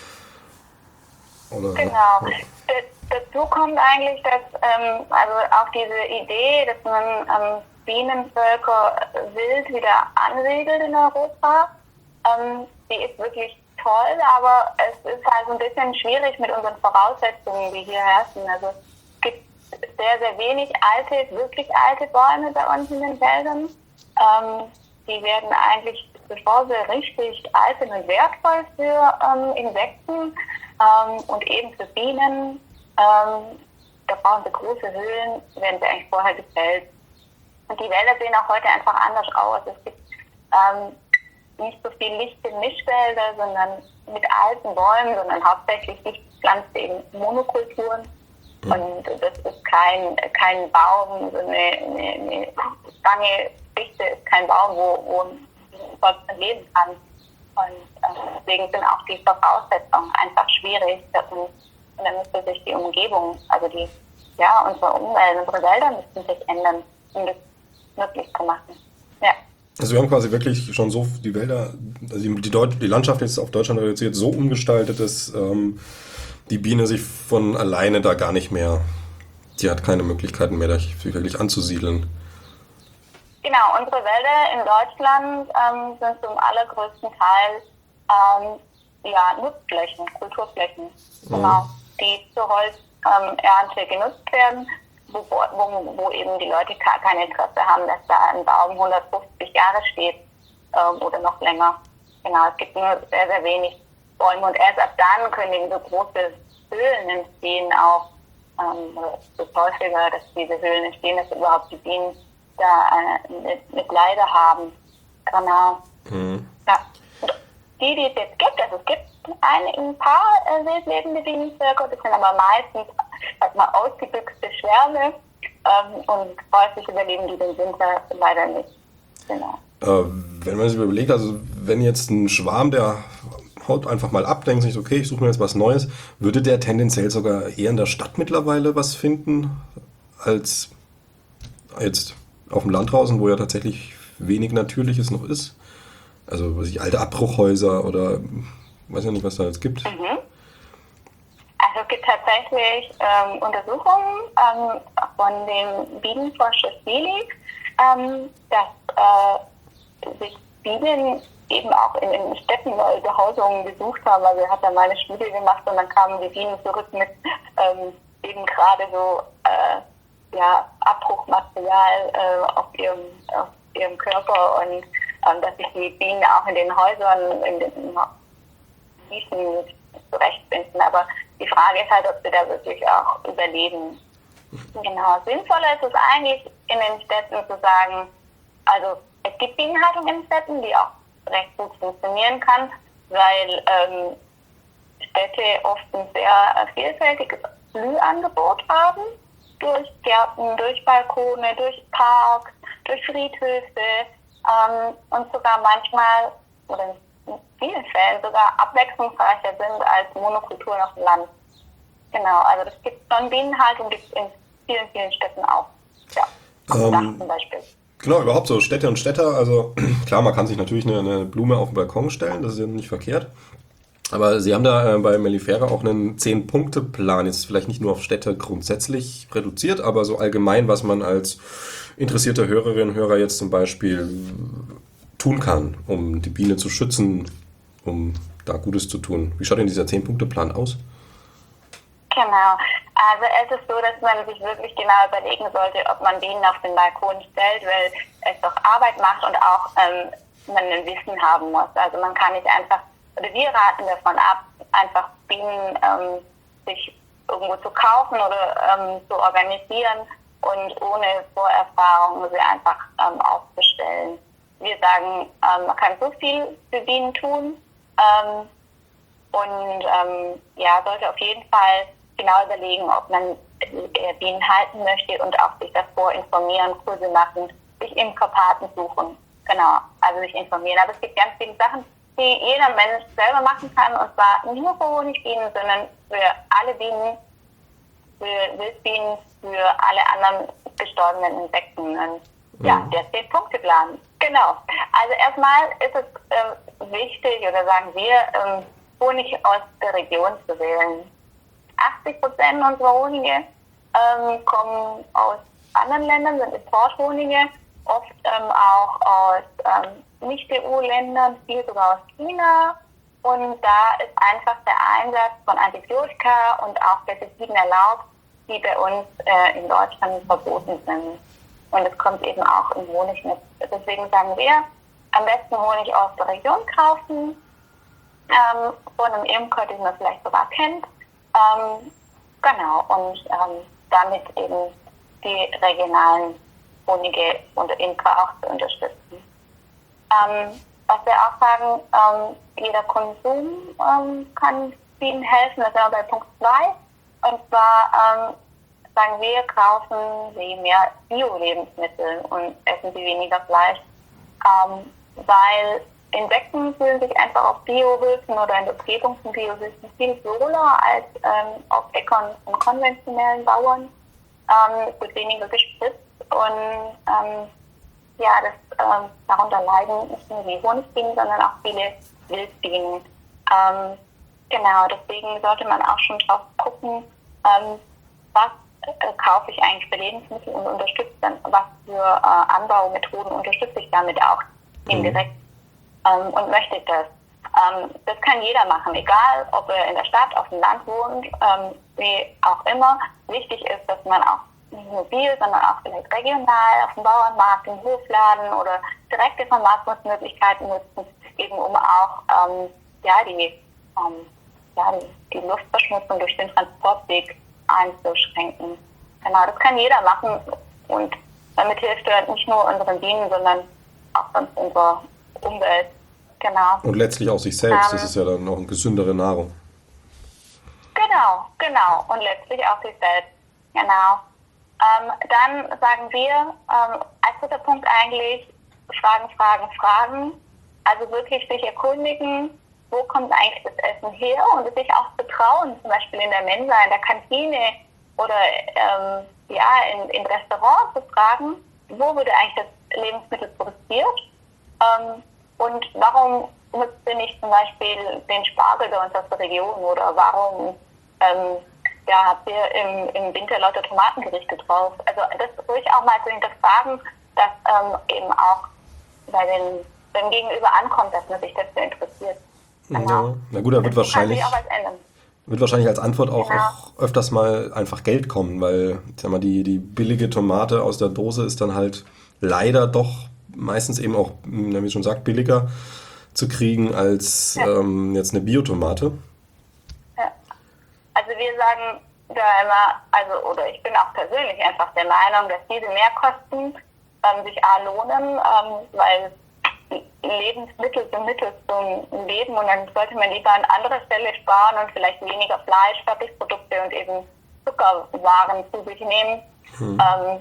Oder, genau. Ja. Dazu kommt eigentlich, dass ähm, also auch diese Idee, dass man ähm, Bienenvölker wild wieder ansiedelt in Europa, ähm, die ist wirklich toll, aber es ist halt so ein bisschen schwierig mit unseren Voraussetzungen, die hier herrschen. Also es gibt sehr, sehr wenig alte, wirklich alte Bäume bei uns in den Wäldern. Ähm, die werden eigentlich, bevor sie richtig alt sind, und wertvoll für ähm, Insekten ähm, und eben für Bienen. Ähm, da brauchen sie große Höhlen, werden sie eigentlich vorher gefällt. Und die Wälder sehen auch heute einfach anders aus. Es gibt ähm, nicht so viel lichte Mischwälder, sondern mit alten Bäumen, sondern hauptsächlich dichtgepflanzte eben Monokulturen. Mhm. Und das ist kein, kein Baum, so eine, eine, eine lange Fichte ist kein Baum, wo, wo ein Volk leben kann. Und äh, deswegen sind auch die Voraussetzungen einfach schwierig. Und Und dann müsste sich die Umgebung, also die, ja, unsere Umwelt, unsere Wälder müssten sich ändern, um das möglich zu machen. Ja. Also wir haben quasi wirklich schon so die Wälder, also die, die, Deut- die Landschaft jetzt auf Deutschland reduziert, so umgestaltet, dass ähm, die Biene sich von alleine da gar nicht mehr, die hat keine Möglichkeiten mehr, sich wirklich anzusiedeln. Genau, unsere Wälder in Deutschland ähm, sind zum allergrößten Teil ähm, ja, Nutzflächen, Kulturflächen, mhm. genau, die zur Holzernte ähm, genutzt werden, wo, wo, wo eben die Leute gar kein Interesse haben, dass da ein Baum hundertfünfzig Jahre steht ähm, oder noch länger. Genau, es gibt nur sehr, sehr wenig Bäume und erst ab dann können eben so große Höhlen entstehen, auch ähm, so häufiger, dass diese Höhlen entstehen, dass überhaupt die Bienen da eine, eine Leide haben. Genau. Mhm. Ja. Die, die es jetzt gibt, also es gibt ein, ein paar äh, wildlebende Bienenvölker, das sind aber meistens sag mal, ausgebüxte Schwärme ähm, und häufig überleben die den Winter leider nicht. Genau. Äh, wenn man sich überlegt, also wenn jetzt ein Schwarm, der haut einfach mal ab, denkt sich, okay, ich suche mir jetzt was Neues, würde der tendenziell sogar eher in der Stadt mittlerweile was finden, als jetzt auf dem Land draußen, wo ja tatsächlich wenig Natürliches noch ist? Also was ich, alte Abbruchhäuser oder weiß ja nicht, was da jetzt gibt. Mhm. Also es gibt tatsächlich ähm, Untersuchungen ähm, von dem Bienenforscher Seelig, ähm, dass äh, sich Bienen eben auch in, in Städten neue Behausungen gesucht haben. Also er hat da mal eine Studie gemacht und dann kamen die Bienen zurück mit ähm, eben gerade so äh, ja, Abbruchmaterial äh, auf, ihrem, auf ihrem Körper und ähm, dass sich die Bienen auch in den Häusern, in den Wiesen zurechtfinden. Aber die Frage ist halt, ob sie da wirklich auch überleben. Genau. Sinnvoller ist es eigentlich in den Städten zu sagen, also es gibt Bienenhaltung in Städten, die auch recht gut funktionieren kann, weil ähm, Städte oft ein sehr vielfältiges Blühangebot haben, durch Gärten, durch Balkone, durch Parks, durch Friedhöfe ähm, und sogar manchmal, oder in vielen Fällen sogar abwechslungsreicher sind als Monokulturen auf dem Land. Genau, also das gibt schon Bienenhaltung, gibt es in vielen, vielen Städten auch. Ja, ähm, Dach zum Beispiel. Genau, überhaupt so Städte und Städter, also klar, man kann sich natürlich eine, eine Blume auf den Balkon stellen, das ist ja nicht verkehrt. Aber Sie haben da äh, bei Mellifera auch einen zehn-Punkte-Plan, jetzt vielleicht nicht nur auf Städte grundsätzlich reduziert, aber so allgemein, was man als interessierter Hörerin und Hörer jetzt zum Beispiel tun kann, um die Biene zu schützen, um da Gutes zu tun. Wie schaut denn dieser zehn-Punkte-Plan aus? Genau. Also es ist so, dass man sich wirklich genau überlegen sollte, ob man Bienen auf den Balkon stellt, weil es doch Arbeit macht und auch ähm, man ein Wissen haben muss. Also man kann nicht einfach oder wir raten davon ab, einfach Bienen ähm, sich irgendwo zu kaufen oder ähm, zu organisieren und ohne Vorerfahrung sie einfach ähm, aufzustellen. Wir sagen, ähm, man kann so viel für Bienen tun ähm, und ähm, ja, sollte auf jeden Fall genau überlegen, ob man äh, Bienen halten möchte und auch sich davor informieren, Kurse machen, sich Imkerpaten suchen. Genau, also sich informieren. Aber es gibt ganz viele Sachen, die jeder Mensch selber machen kann, und zwar nicht nur für Honigbienen, sondern für alle Bienen, für Wildbienen, für alle anderen gestorbenen Insekten. Und ja, Mhm. der zehn-Punkte-Plan. Genau. Also erstmal ist es ähm, wichtig, oder sagen wir, ähm, Honig aus der Region zu wählen. achtzig Prozent unserer Honige ähm, kommen aus anderen Ländern, sind Importhonige, oft ähm, auch aus ähm, Nicht-E U-Ländern, viel sogar aus China. Und da ist einfach der Einsatz von Antibiotika und auch Pestiziden erlaubt, die bei uns äh, in Deutschland verboten sind. Und es kommt eben auch im Honig mit. Deswegen sagen wir, am besten Honig aus der Region kaufen, ähm, von einem Imker, den man vielleicht sogar kennt. Ähm, genau, und ähm, damit eben die regionalen Honige und Imker auch zu unterstützen. Ähm, was wir auch sagen, ähm, jeder Konsum ähm, kann vielen helfen, das sind wir bei Punkt zwei. Und zwar ähm, sagen wir, kaufen Sie mehr Bio-Lebensmittel und essen Sie weniger Fleisch, ähm, weil Insekten fühlen sich einfach auf Biohöfen oder in der Umgebung von Biohöfen viel wohler als ähm, auf Äckern von konventionellen Bauern. Ähm, es wird weniger gespritzt und ähm, ja, das, ähm, darunter leiden nicht nur die Honigbienen, sondern auch viele Wildbienen. Ähm, genau, deswegen sollte man auch schon drauf gucken, ähm, was äh, kaufe ich eigentlich für Lebensmittel und unterstütze dann, was für äh, Anbaumethoden unterstütze ich damit auch indirekt ähm, und möchte das. Ähm, das kann jeder machen, egal ob er in der Stadt, auf dem Land wohnt, ähm, wie auch immer. Wichtig ist, dass man auch nicht nur bio, sondern auch vielleicht regional auf dem Bauernmarkt, im Hofladen oder direkte Vermarktungsmöglichkeiten nutzen, eben um auch ähm, ja, die, ähm, ja, die, die Luftverschmutzung durch den Transportweg einzuschränken. Genau, das kann jeder machen und damit hilft er nicht nur unseren Bienen, sondern auch sonst unserer Umwelt. Genau. Und letztlich auch sich selbst. Ähm, Das ist ja dann auch eine gesündere Nahrung. Genau, genau. Und letztlich auch sich selbst. Genau. Ähm, dann sagen wir, ähm, als dritter Punkt eigentlich, Fragen, Fragen, Fragen. Also wirklich sich erkundigen, wo kommt eigentlich das Essen her und sich auch betrauen, zum Beispiel in der Mensa, in der Kantine oder ähm, ja, in, in Restaurants zu fragen, wo wurde eigentlich das Lebensmittel produziert ähm, und warum nutzt ihr nicht zum Beispiel den Spargel bei uns aus der Region oder warum ähm, ja, habt ihr im, im Winter lauter Tomatengerichte drauf. Also das ruhig auch mal zu hinterfragen, dass ähm, eben auch bei den, beim Gegenüber ankommt, dass man sich dafür interessiert. Genau. Ja. Na gut, da wird wahrscheinlich, kann sich auch was ändern. wird wahrscheinlich als Antwort auch, Genau. auch öfters mal einfach Geld kommen, weil ich sag mal, die, die billige Tomate aus der Dose ist dann halt leider doch meistens eben auch, wie ich schon sagt, billiger zu kriegen als Ja. ähm, jetzt eine Biotomate. Ja. Also wir sagen da immer, also oder ich bin auch persönlich einfach der Meinung, dass diese Mehrkosten ähm, sich A lohnen, ähm, weil Lebensmittel sind Mittel zum Leben und dann sollte man lieber an anderer Stelle sparen und vielleicht weniger Fleisch, Fertigprodukte und eben Zuckerwaren zu sich nehmen Hm. ähm,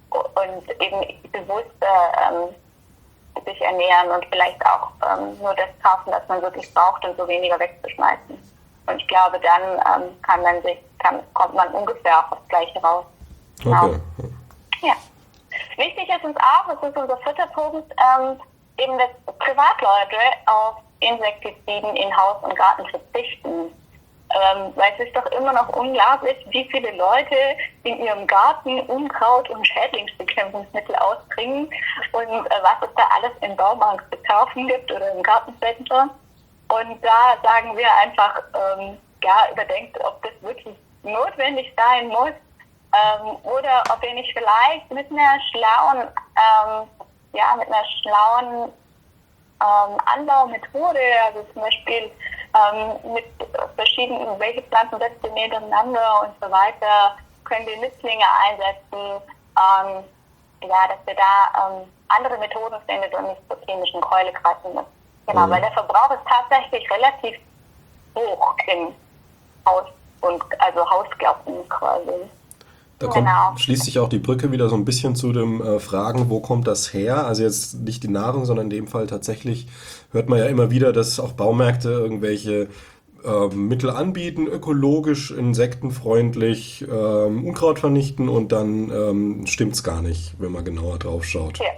und eben bewusst ähm, sich ernähren und vielleicht auch ähm, nur das kaufen, was man wirklich braucht und so weniger wegzuschmeißen. Und ich glaube, dann ähm, kann man sich, kann, kommt man ungefähr auf das Gleiche raus. Genau. Okay. Ja. Wichtig ist uns auch, das ist unser vierter Punkt, ähm, eben, dass Privatleute auf Insektiziden in Haus und Garten verzichten. Ähm, weil es ist doch immer noch unglaublich, wie viele Leute in ihrem Garten Unkraut- und Schädlingsbekämpfungsmittel ausbringen und äh, was es da alles im Baumarkt zu kaufen gibt oder im Gartencenter. Und da sagen wir einfach, ähm, ja, überdenkt, ob das wirklich notwendig sein muss ähm, oder ob ihr nicht vielleicht mit einer schlauen, ähm, ja, mit einer schlauen ähm, Anbaumethode, also zum Beispiel ähm, mit verschiedenen, welche Pflanzen setzt ihr nebeneinander und so weiter, können wir Nützlinge einsetzen, ähm, ja, dass wir da ähm, andere Methoden findet und nicht zur chemischen Keule greifen müssen. Genau, mhm. weil der Verbrauch ist tatsächlich relativ hoch in Haus- und also Hausgärten quasi. Da kommt, genau. schließt sich auch die Brücke wieder so ein bisschen zu dem äh, Fragen, wo kommt das her? Also jetzt nicht die Nahrung, sondern in dem Fall tatsächlich hört man ja immer wieder, dass auch Baumärkte irgendwelche äh, Mittel anbieten, ökologisch, insektenfreundlich, ähm, Unkraut vernichten und dann ähm, stimmt's gar nicht, wenn man genauer drauf schaut. Ja.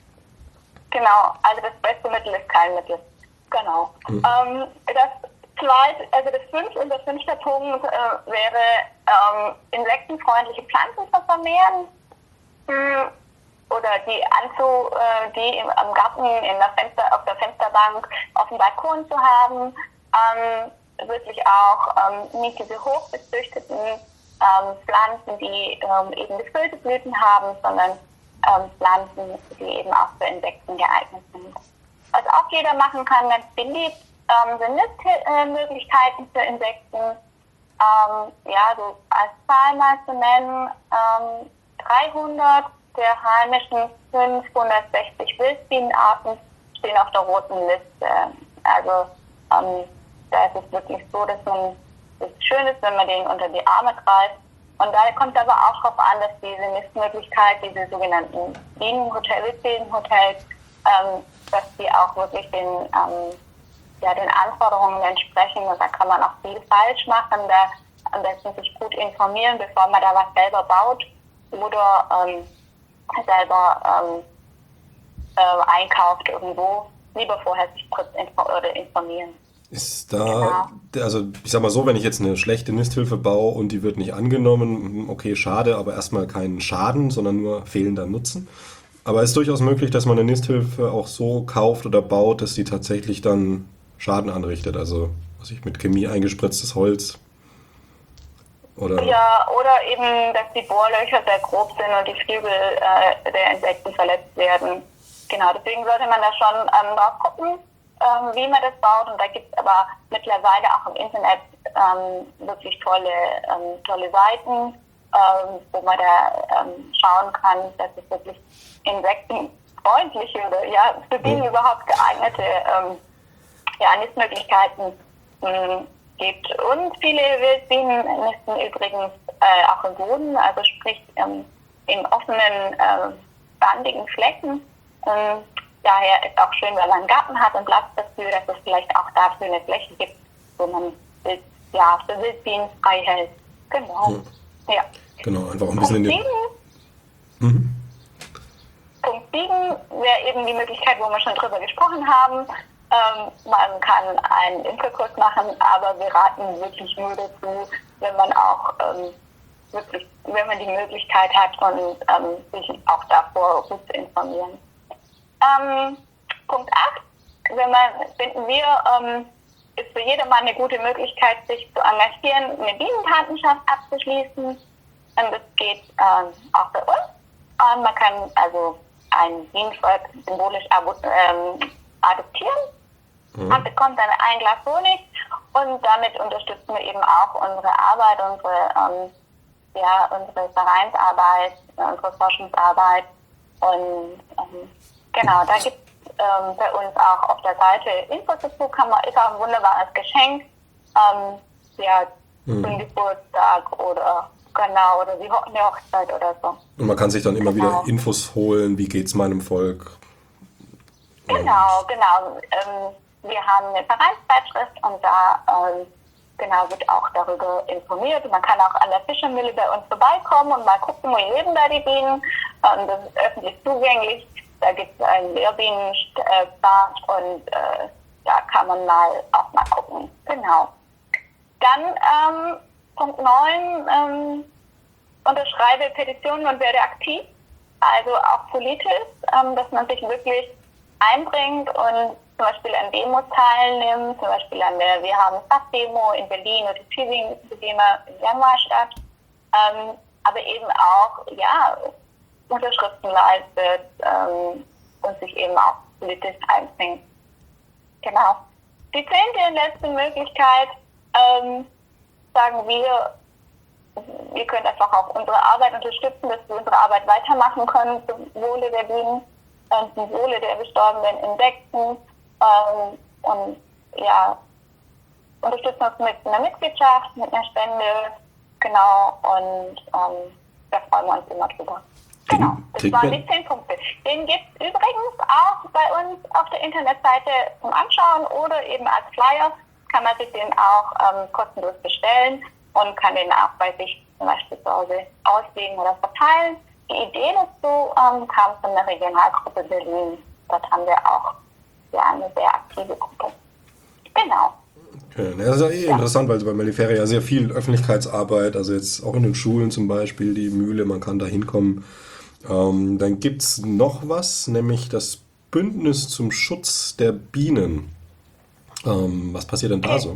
Genau, also das beste Mittel ist kein Mittel. Genau. Mhm. Ähm, das zweite, also das fünfte, unser fünfter Punkt äh, wäre ähm, insektenfreundliche Pflanzen zu vermehren hm, oder die anzu, äh, die im, am Garten in der Fenster, auf der Fensterbank auf dem Balkon zu haben. Ähm, wirklich auch ähm, nicht diese hochbezüchteten ähm, Pflanzen, die ähm, eben gefüllte Blüten haben, sondern ähm, Pflanzen, die eben auch für Insekten geeignet sind. Was auch jeder machen kann, ganz beliebt, ähm, sind Nistmöglichkeiten für Insekten. Ähm, ja, so als Zahl mal zu nennen, ähm, dreihundert der heimischen fünfhundertsechzig Wildbienenarten stehen auf der roten Liste. Also ähm, da ist es wirklich so, dass man es schön ist, wenn man denen unter die Arme greift. Und da kommt aber auch darauf an, dass diese Nistmöglichkeit, diese sogenannten Bienenhotel, Wildbienenhotels, ähm, dass die auch wirklich den, ähm, ja, den Anforderungen entsprechen. Und da kann man auch viel falsch machen. Da am besten sich gut informieren, bevor man da was selber baut oder ähm, selber ähm, äh, einkauft irgendwo. Lieber vorher sich kurz info- oder informieren. Ist da, genau. Also ich sag mal so, wenn ich jetzt eine schlechte Nisthilfe baue und die wird nicht angenommen, okay, schade, aber erstmal keinen Schaden, sondern nur fehlender Nutzen. Aber es ist durchaus möglich, dass man eine Nisthilfe auch so kauft oder baut, dass die tatsächlich dann Schaden anrichtet. Also, was ich mit Chemie eingespritztes Holz. Oder ja, oder eben, dass die Bohrlöcher sehr grob sind und die Flügel äh, der Insekten verletzt werden. Genau, deswegen sollte man da schon ähm, drauf gucken, ähm, wie man das baut. Und da gibt es aber mittlerweile auch im Internet ähm, wirklich tolle, ähm, tolle Seiten, ähm, wo man da ähm, schauen kann, dass es wirklich insektenfreundliche oder ja, für Bienen überhaupt geeignete ähm, ja, Nistmöglichkeiten mh, gibt. Und viele Wildbienen nisten übrigens äh, auch im Boden, also sprich ähm, in offenen, äh, sandigen Flächen. Ähm, daher ist auch schön, wenn man einen Garten hat und Platz dafür, dass es vielleicht auch dafür eine Fläche gibt, wo man Wild, ja, für Wildbienen frei hält. Genau. Hm. Ja. Genau, einfach ein bisschen in den... Mhm. Punkt sieben wäre eben die Möglichkeit, wo wir schon drüber gesprochen haben. Ähm, man kann einen Imkerkurs machen, aber wir raten wirklich nur dazu, wenn man auch ähm, wirklich, wenn man die Möglichkeit hat und ähm, sich auch davor gut zu informieren. Ähm, Punkt acht, wenn man, finden wir, ähm, ist für jedermann eine gute Möglichkeit, sich zu engagieren, eine Bienenpatenschaft abzuschließen. Und das geht ähm, auch bei uns. Ähm, man kann also ein Bienenvolk symbolisch ähm, adoptieren. Mhm. Man bekommt dann ein Glas Honig und damit unterstützen wir eben auch unsere Arbeit, unsere, ähm, ja, unsere Vereinsarbeit, unsere Forschungsarbeit. Und ähm, genau, da gibt es ähm, bei uns auch auf der Seite Infos dazu, kann man, ist auch ein wunderbares Geschenk, ähm, ja, mhm. zum Geburtstag oder genau, oder wie eine Hochzeit oder so. Und man kann sich dann immer genau. wieder Infos holen, wie geht's meinem Volk. Genau, genau. Ähm, wir haben eine Vereinszeitschrift und da ähm, genau wird auch darüber informiert. Man kann auch an der Fischermühle bei uns vorbeikommen und mal gucken, wie leben da die Bienen. Ähm, das ist öffentlich zugänglich. Da gibt es einen Lehrbienenpfad und äh, da kann man mal auch mal gucken. Genau. Dann ähm, Punkt neun, ähm, unterschreibe Petitionen und werde aktiv. Also auch politisch, ähm, dass man sich wirklich einbringt und zum Beispiel an Demos teilnimmt, zum Beispiel an der Wir haben Stadtdemo in Berlin oder Tübingen, die immer im Januar statt, ähm, aber eben auch, ja, Unterschriften leistet ähm, und sich eben auch politisch einbringt. Genau. Die zehnte und letzte Möglichkeit, ähm, sagen wir, ihr könnt einfach auch unsere Arbeit unterstützen, dass wir unsere Arbeit weitermachen können zum Wohle der Bienen und zum Wohle der bestorbenen Insekten. Ähm, und ja, unterstützen uns mit einer Mitgliedschaft, mit einer Spende, genau, und ähm, da freuen wir uns immer drüber. Genau, das waren die zehn Punkte. Den gibt es übrigens auch bei uns auf der Internetseite zum Anschauen oder eben als Flyer kann man sich den auch ähm, kostenlos bestellen und kann den auch bei sich zum Beispiel zu Hause auslegen oder verteilen. Die Idee dazu ähm, kam von der Regionalgruppe Berlin. Dort haben wir auch ja, eine sehr aktive Gruppe. Genau. Okay, das ist ja eh ja. interessant, weil bei Mellifera ja sehr viel Öffentlichkeitsarbeit, also jetzt auch in den Schulen zum Beispiel, die Mühle, man kann da hinkommen. Ähm, dann gibt es noch was, nämlich das Bündnis zum Schutz der Bienen. Ähm, was passiert denn da so?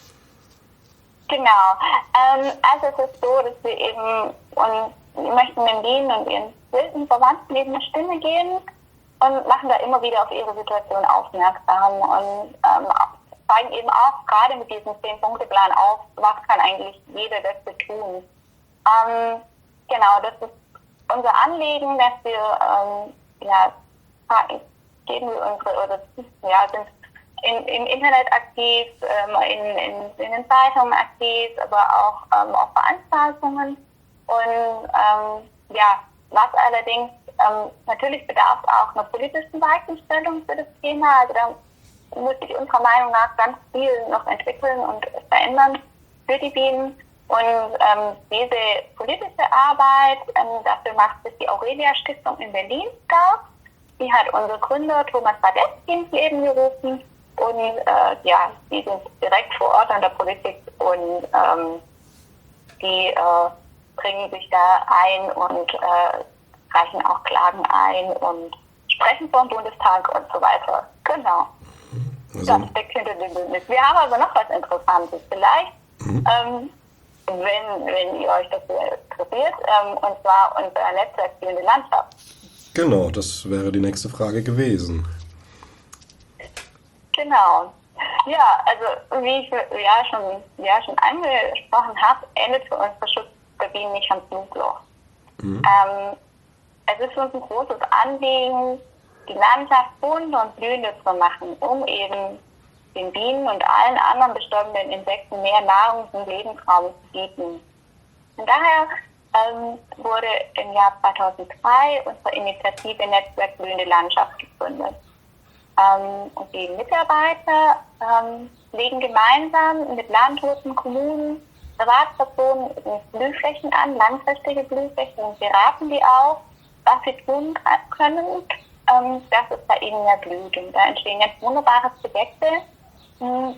Genau. Ähm, also es ist so, dass wir eben und wir möchten den Bienen und ihren wilden Verwandten eben eine Stimme geben und machen da immer wieder auf ihre Situation aufmerksam und ähm, zeigen eben auch gerade mit diesem zehn-Punkte-Plan auf, was kann eigentlich jeder dafür tun. Ähm, genau, das ist unser Anliegen, dass wir ähm, ja, geben wir unsere, oder ja, sind in, im Internet aktiv, ähm, in, in, in den Zeitungen aktiv, aber auch ähm, auf Veranstaltungen. Und ähm, ja, was allerdings ähm, natürlich bedarf auch einer politischen Weichenstellung für das Thema. Also da muss sich unserer Meinung nach ganz viel noch entwickeln und verändern für die Bienen. Und ähm, diese politische Arbeit, ähm, dafür macht sich die Aurelia-Stiftung in Berlin stark. Die hat unser Gründer Thomas Radetzky ins Leben gerufen. Und äh, ja, die sind direkt vor Ort an der Politik und ähm, die äh, bringen sich da ein und äh, reichen auch Klagen ein und sprechen vor dem Bundestag und so weiter. Genau. Also, das steckt hinter dem Bündnis. Wir haben aber noch was Interessantes. Vielleicht, mhm. ähm, wenn, wenn ihr euch dafür interessiert, ähm, und zwar unser Netzwerk Blühende Landschaft. Genau, das wäre die nächste Frage gewesen. Genau. Ja, also wie ich ja schon, ja, schon angesprochen habe, endet für uns der Schutz der Bienen nicht am Flugloch. Mhm. Ähm, es ist für uns ein großes Anliegen, die Landschaft bunt und blühender zu machen, um eben den Bienen und allen anderen bestorbenen Insekten mehr Nahrungs- und Lebensraum zu bieten. Und daher ähm, wurde im Jahr zweitausenddrei unsere Initiative Netzwerk Blühende Landschaft gegründet. Ähm, und die Mitarbeiter ähm, legen gemeinsam mit Landwirten, Kommunen, Privatpersonen Blühflächen an, langfristige Blühflächen, und wir raten die auch, was sie tun können, ähm, dass es bei ihnen mehr blüht. Und da entstehen jetzt wunderbare Projekte, mh,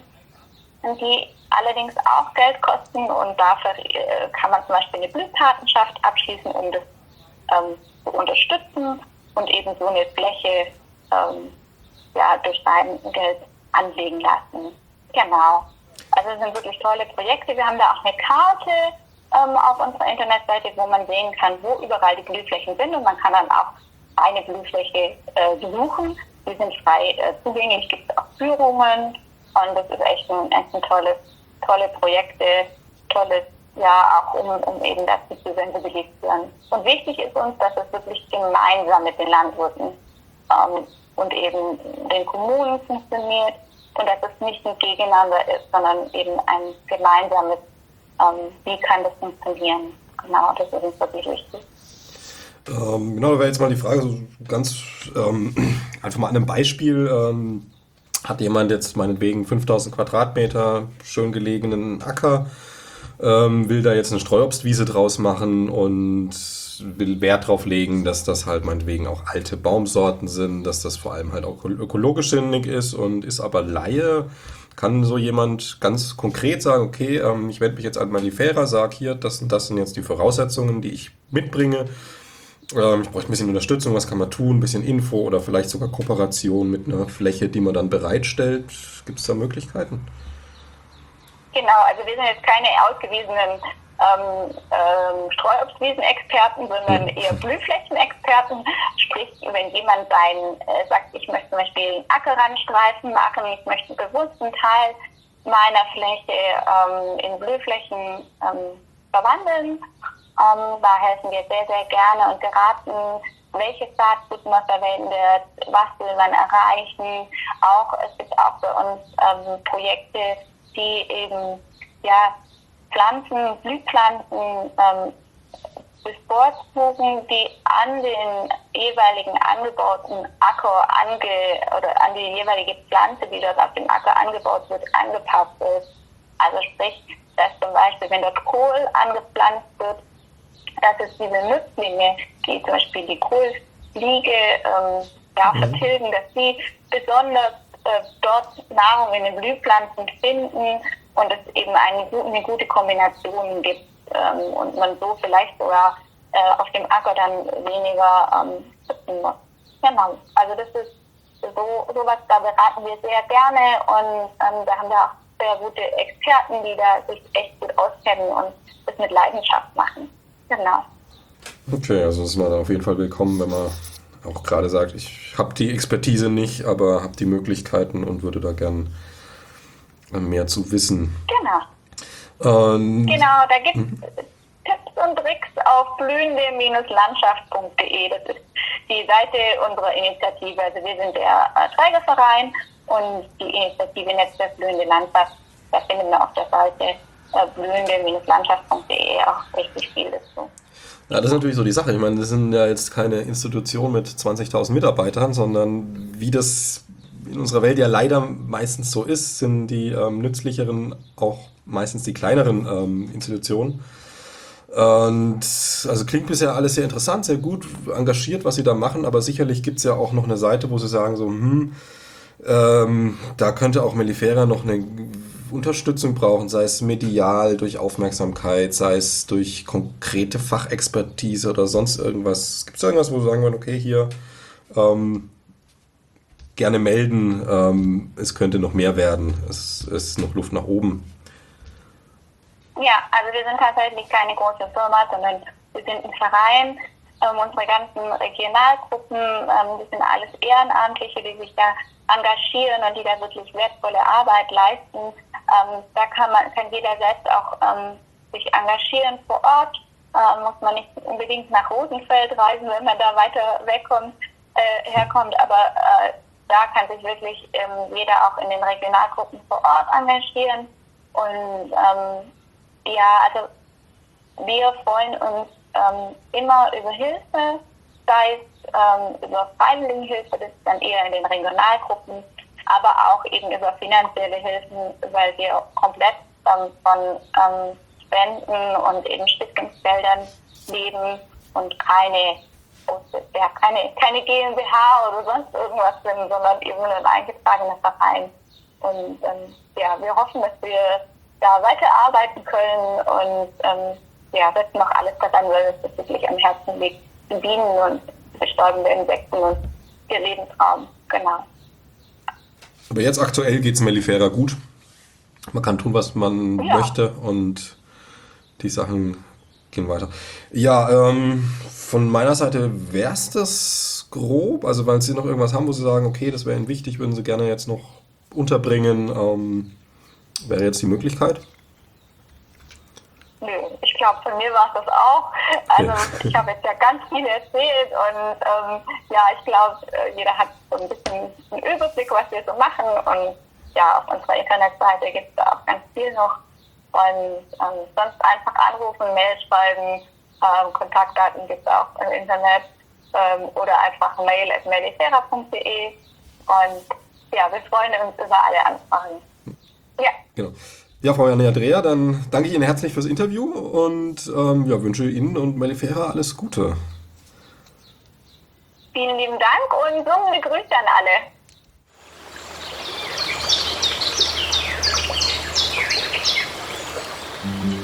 die allerdings auch Geld kosten, und dafür äh, kann man zum Beispiel eine Blühpatenschaft abschließen, um das ähm, zu unterstützen und eben so eine Fläche ähm, ja, durch sein Geld anlegen lassen. Genau. Also es sind wirklich tolle Projekte. Wir haben da auch eine Karte ähm, auf unserer Internetseite, wo man sehen kann, wo überall die Blühflächen sind, und man kann dann auch eine Blühfläche äh, besuchen. Die sind frei äh, zugänglich, gibt es auch Führungen, und das ist echt ein, echt ein tolles, tolle Projekte, tolles, ja, auch um, um eben dazu zu sensibilisieren. Und wichtig ist uns, dass es wirklich gemeinsam mit den Landwirten ähm, und eben den Kommunen funktioniert, und dass es nicht ein Gegeneinander ist, sondern eben ein gemeinsames, ähm, wie kann das funktionieren. Genau, das ist uns wirklich wichtig. Ähm, genau, da wäre jetzt mal die Frage, so ganz ähm, einfach mal an einem Beispiel. Ähm, hat jemand jetzt meinetwegen fünftausend Quadratmeter schön gelegenen Acker, ähm, will da jetzt eine Streuobstwiese draus machen und will Wert drauf legen, dass das halt meinetwegen auch alte Baumsorten sind, dass das vor allem halt auch ökologisch sinnig ist, und ist aber Laie. Kann so jemand ganz konkret sagen, okay, ähm, ich wende mich jetzt an Mellifera, sage hier, das und das sind jetzt die Voraussetzungen, die ich mitbringe. Ähm, ich brauche ein bisschen Unterstützung, was kann man tun, ein bisschen Info oder vielleicht sogar Kooperation mit einer Fläche, die man dann bereitstellt. Gibt es da Möglichkeiten? Genau, also wir sind jetzt keine ausgewiesenen ähm, ähm, Streuobstwiesen-Experten, sondern eher Blühflächen-Experten. Sprich, wenn jemand sein, äh, sagt, ich möchte zum Beispiel einen Ackerrandstreifen machen, ich möchte einen bewussten Teil meiner Fläche ähm, in Blühflächen ähm, verwandeln, ähm, da helfen wir sehr, sehr gerne und beraten, welches Saatgut man verwendet, was will man erreichen. Auch, es gibt auch bei uns ähm, Projekte, die eben ja, Pflanzen, Blühpflanzen ähm, bevorzugen, die an den jeweiligen angebauten Acker ange oder an die jeweilige Pflanze, die dort auf dem Acker angebaut wird, angepasst ist. Also sprich, dass zum Beispiel, wenn dort Kohl angepflanzt wird, dass es diese Nützlinge, die zum Beispiel die Kohlfliege ähm, ja, Mhm. vertilgen, dass sie besonders äh, dort Nahrung in den Blühpflanzen finden und es eben eine, eine gute Kombination gibt ähm, und man so vielleicht sogar äh, auf dem Acker dann weniger ähm, schützen muss. Genau, also das ist so sowas, da beraten wir sehr gerne und ähm, da haben wir auch sehr gute Experten, die da sich echt gut auskennen und das mit Leidenschaft machen. Genau. Okay, also ist man dann auf jeden Fall willkommen, wenn man auch gerade sagt, ich habe die Expertise nicht, aber habe die Möglichkeiten und würde da gern mehr zu wissen. Genau. Und Genau, da gibt es Tipps und Tricks auf blühende Landschaft punkt de. Das ist die Seite unserer Initiative. Also wir sind der äh, Trägerverein und die Initiative Netzwerk Blühende Landschaft. Da finden wir auf der Seite äh, blühende Landschaft punkt de auch richtig viel dazu. ja, das ist natürlich so die Sache. Ich meine, das sind ja jetzt keine Institution mit zwanzigtausend Mitarbeitern, sondern wie das in unserer Welt ja leider meistens so ist, sind die ähm, nützlicheren auch meistens die kleineren ähm, Institutionen. Und also klingt bisher alles sehr interessant, sehr gut engagiert, was sie da machen, aber sicherlich gibt es ja auch noch eine Seite, wo sie sagen so, hm, ähm, da könnte auch Mellifera noch eine Unterstützung brauchen, sei es medial, durch Aufmerksamkeit, sei es durch konkrete Fachexpertise oder sonst irgendwas. Gibt es irgendwas, wo sie sagen würden, okay, hier ähm, gerne melden, ähm, es könnte noch mehr werden, es ist noch Luft nach oben. Ja, also wir sind tatsächlich keine große Firma, sondern wir sind ein Verein. Ähm, unsere ganzen Regionalgruppen, ähm, das sind alles Ehrenamtliche, die sich da engagieren und die da wirklich wertvolle Arbeit leisten. Ähm, da kann man, kann jeder selbst auch ähm, sich engagieren vor Ort. Ähm, muss man nicht unbedingt nach Rosenfeld reisen, wenn man da weiter wegkommt, äh, herkommt, aber äh, da kann sich wirklich ähm, jeder auch in den Regionalgruppen vor Ort engagieren. Und ähm, ja, also wir freuen uns ähm, immer über Hilfe, sei es ähm, über Freiwilligenhilfe, das ist dann eher in den Regionalgruppen, aber auch eben über finanzielle Hilfen, weil wir komplett ähm, von ähm, Spenden und eben Stiftungsgeldern leben und keine, ja, keine, keine GmbH oder sonst irgendwas sind, sondern eben ein eingetragener Verein. Und ähm, ja, wir hoffen, dass wir da weiterarbeiten können und ähm, ja, setzen noch alles daran, weil es wirklich am Herzen liegt, die Bienen und bestäubende Insekten und ihr Lebensraum, genau. Aber jetzt aktuell geht es Mellifera gut. Man kann tun, was man Ja. möchte und die Sachen gehen weiter. Ja, ähm, von meiner Seite wäre es das grob. Also, weil Sie noch irgendwas haben, wo Sie sagen, okay, das wäre Ihnen wichtig, würden Sie gerne jetzt noch unterbringen, ähm, wäre jetzt die Möglichkeit. Nö, ich glaube, von mir war es das auch. Also ich habe jetzt ja ganz viel erzählt und ähm, ja, ich glaube, jeder hat so ein bisschen einen Überblick, was wir so machen und ja, auf unserer Internetseite gibt es da auch ganz viel noch und ähm, sonst einfach anrufen, Mail schreiben, ähm, Kontaktdaten gibt es auch im Internet ähm, oder einfach mail at mellifera punkt de und ja, wir freuen uns über alle Anfragen. Ja. Genau. Ja, Frau Andrea, dann danke ich Ihnen herzlich fürs Interview und ähm, ja, wünsche Ihnen und Mellifera alles Gute. Vielen lieben Dank und sungende Grüße an alle.